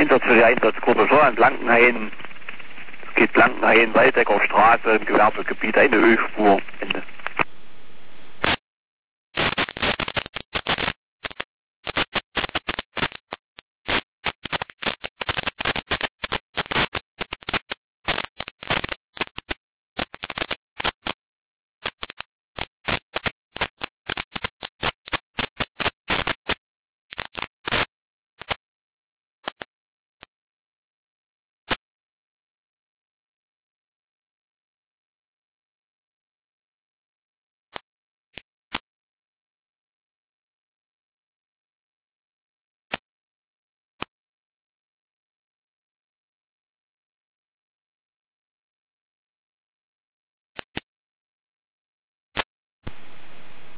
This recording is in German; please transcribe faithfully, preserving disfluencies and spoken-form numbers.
Einsatz für die Einsatzgruppe Vorland Blankenhain. Es geht Blankenhain, Waldecker Straße im Gewerbegebiet, eine Ölspur.